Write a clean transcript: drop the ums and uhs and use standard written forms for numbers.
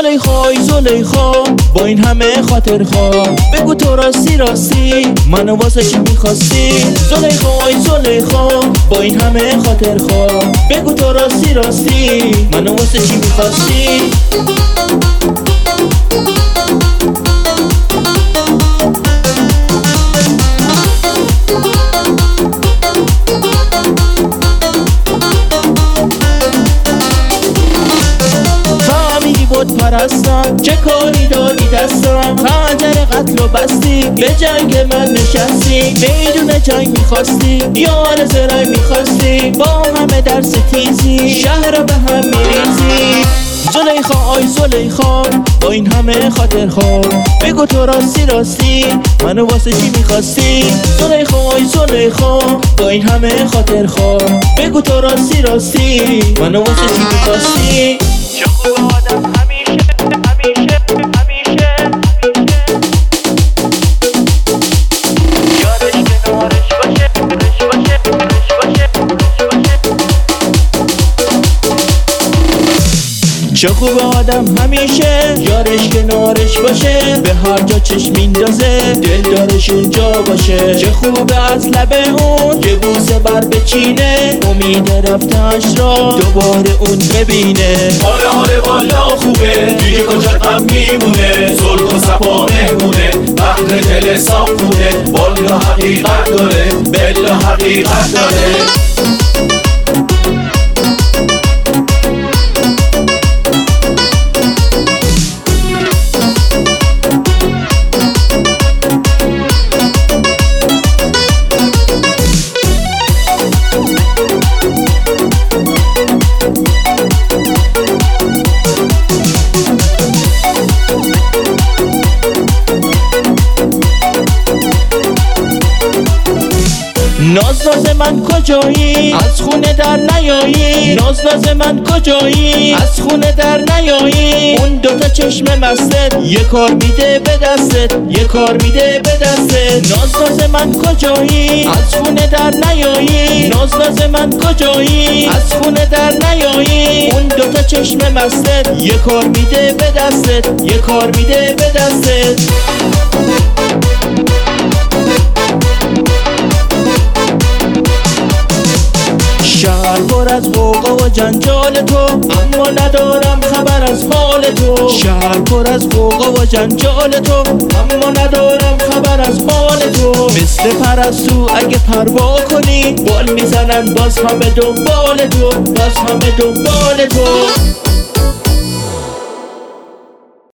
زلیخای زلیخا با این همه خاطر خواه، بگو تو راستی راستی منو واسه چی میخواستی؟ زلیخای زلیخا با این همه خاطر خواه، بگو تو راستی راستی منو واسه چی میخواستی؟ پرستم چه کاری دادی دستم، خنجر قتل و بستی به جنگ من نشستی، میدون جنگ میخواستی یار زرنگ میخواستی، با همه در ستیزی شهر رو به هم میریزی. زلیخا آی زلیخا با این همه خاطر خواه، بگو تو راستی راستی منو واسه چی میخواستی؟ زلیخا آی زلیخا با این همه خاطر خواه، بگو تو راستی راستی منو واسه چی میخواستی؟ چه خوب آدم همیشه یارش کنارش باشه چه خوب آدم همیشه یارش کنارش باشه، به هر جا چشم میندازه دل دارش اونجا باشه. چه خوبه از لب اون یه بوسه بر بچینه، امید رفتنش را دوباره اون ببینه. حاله والا خوبه دیگه کجا غم میمونه، صلح و صفا مهمونه بحر دل صاف خونه، والا حقیقت داره بلا حقیقت داره. ناز ناز من کجایی از خونه در نیایی، ناز ناز من کجایی از خونه در نیایی، اون دوتا چشم مستت یه کار میده به دستت یه کار میده به دستت. ناز ناز من کجایی از خونه در نیایی، ناز ناز من کجایی از خونه در نیایی، اون دوتا چشم مستت یه کار میده به دستت یه کار میده به دستت. شهر پر از غوغا و جنجال تو، اما ندارم خبر از حال تو. شهر پر از غوغا و جنجال تو، اما ندارم خبر از حال تو. مثل پرستو اگه پروا کنی بال میزنن باز همه دنبال تو، باز همه دنبال تو.